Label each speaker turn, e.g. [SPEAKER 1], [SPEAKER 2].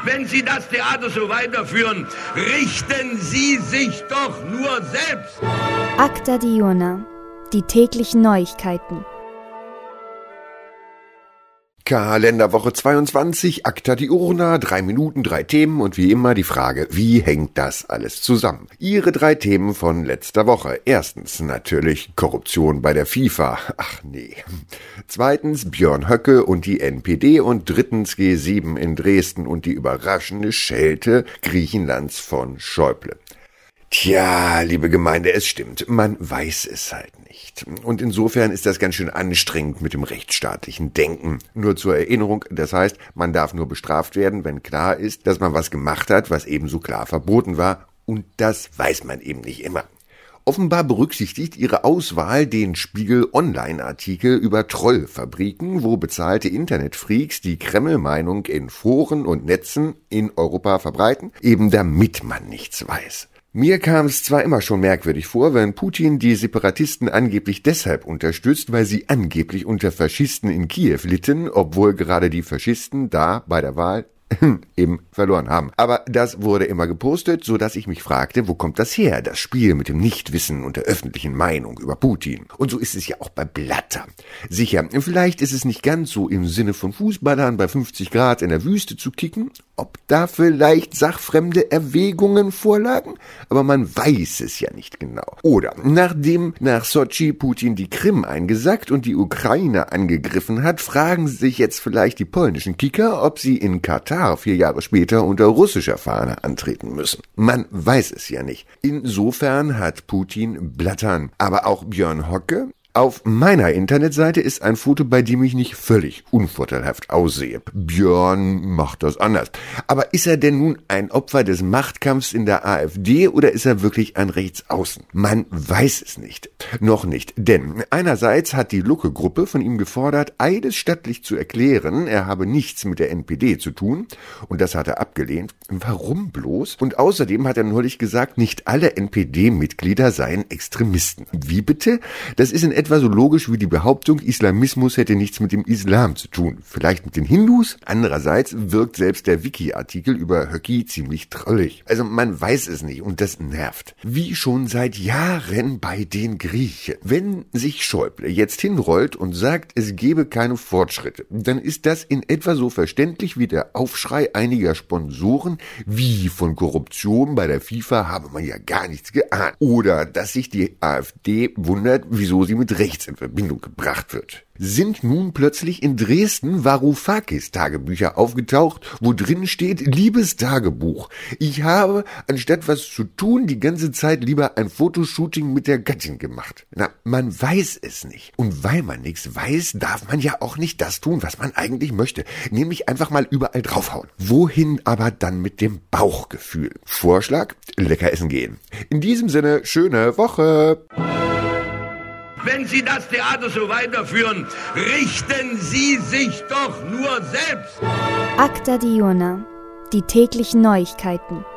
[SPEAKER 1] Wenn Sie das Theater so weiterführen, richten Sie sich doch nur selbst.
[SPEAKER 2] Acta Diurna, die täglichen Neuigkeiten.
[SPEAKER 3] Kalenderwoche 22, Acta Diurna, 3 Minuten, 3 Themen und wie immer die Frage, wie hängt das alles zusammen? Ihre 3 Themen von letzter Woche. Erstens natürlich Korruption bei der FIFA. Ach nee. Zweitens Björn Höcke und die NPD und drittens G7 in Dresden und die überraschende Schelte Griechenlands von Schäuble. Tja, liebe Gemeinde, es stimmt, man weiß es halt nicht. Und insofern ist das ganz schön anstrengend mit dem rechtsstaatlichen Denken. Nur zur Erinnerung, das heißt, man darf nur bestraft werden, wenn klar ist, dass man was gemacht hat, was ebenso klar verboten war. Und das weiß man eben nicht immer. Offenbar berücksichtigt ihre Auswahl den Spiegel-Online-Artikel über Trollfabriken, wo bezahlte Internetfreaks die Kreml-Meinung in Foren und Netzen in Europa verbreiten, eben damit man nichts weiß. Mir kam es zwar immer schon merkwürdig vor, wenn Putin die Separatisten angeblich deshalb unterstützt, weil sie angeblich unter Faschisten in Kiew litten, obwohl gerade die Faschisten da bei der Wahl eben verloren haben. Aber das wurde immer gepostet, so dass ich mich fragte, wo kommt das her, das Spiel mit dem Nichtwissen und der öffentlichen Meinung über Putin. Und so ist es ja auch bei Blatter. Sicher, vielleicht ist es nicht ganz so im Sinne von Fußballern bei 50 Grad in der Wüste zu kicken, ob da vielleicht sachfremde Erwägungen vorlagen, aber man weiß es ja nicht genau. Oder nachdem nach Sotschi Putin die Krim eingesackt und die Ukraine angegriffen hat, fragen sich jetzt vielleicht die polnischen Kicker, ob sie in Katar 4 Jahre später unter russischer Fahne antreten müssen. Man weiß es ja nicht. Insofern hat Putin Blattern. Aber auch Björn Höcke? Auf meiner Internetseite ist ein Foto, bei dem ich nicht völlig unvorteilhaft aussehe. Björn macht das anders. Aber ist er denn nun ein Opfer des Machtkampfs in der AfD oder ist er wirklich ein Rechtsaußen? Man weiß es nicht. Noch nicht. Denn einerseits hat die Lucke-Gruppe von ihm gefordert, eidesstattlich zu erklären, er habe nichts mit der NPD zu tun. Und das hat er abgelehnt. Warum bloß? Und außerdem hat er neulich gesagt, nicht alle NPD-Mitglieder seien Extremisten. Wie bitte? Das ist in etwa so logisch wie die Behauptung, Islamismus hätte nichts mit dem Islam zu tun. Vielleicht mit den Hindus? Andererseits wirkt selbst der Wiki-Artikel über Höcki ziemlich trollig. Also man weiß es nicht und das nervt. Wie schon seit Jahren bei den Griechen. Wenn sich Schäuble jetzt hinrollt und sagt, es gebe keine Fortschritte, dann ist das in etwa so verständlich wie der Aufschrei einiger Sponsoren, wie von Korruption bei der FIFA habe man ja gar nichts geahnt. Oder dass sich die AfD wundert, wieso sie mit rechts in Verbindung gebracht wird. Sind nun plötzlich in Dresden Varoufakis Tagebücher aufgetaucht, wo drin steht, liebes Tagebuch, ich habe, anstatt was zu tun, die ganze Zeit lieber ein Fotoshooting mit der Gattin gemacht. Na, man weiß es nicht. Und weil man nichts weiß, darf man ja auch nicht das tun, was man eigentlich möchte. Nämlich einfach mal überall draufhauen. Wohin aber dann mit dem Bauchgefühl? Vorschlag, lecker essen gehen. In diesem Sinne, schöne Woche!
[SPEAKER 1] Wenn Sie das Theater so weiterführen, richten Sie sich doch nur selbst.
[SPEAKER 2] Acta Diurna, die täglichen Neuigkeiten.